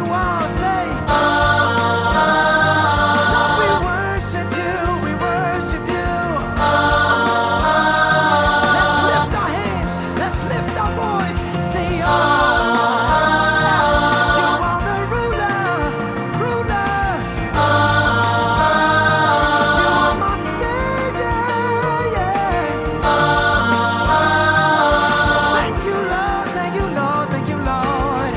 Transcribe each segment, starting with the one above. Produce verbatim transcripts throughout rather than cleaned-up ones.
you all say, Lord, we worship you, we worship you. Let's lift our hands, let's lift our voice, say, oh, you are the ruler, ruler. You are my Savior, yeah. Thank you, Lord, thank you, Lord, thank you, Lord.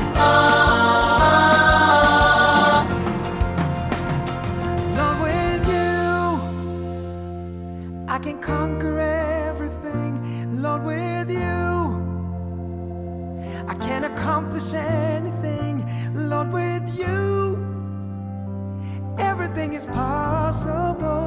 Lord, with you, I can conquer everything. Lord, with you, I can accomplish anything. Lord, with you, everything is possible.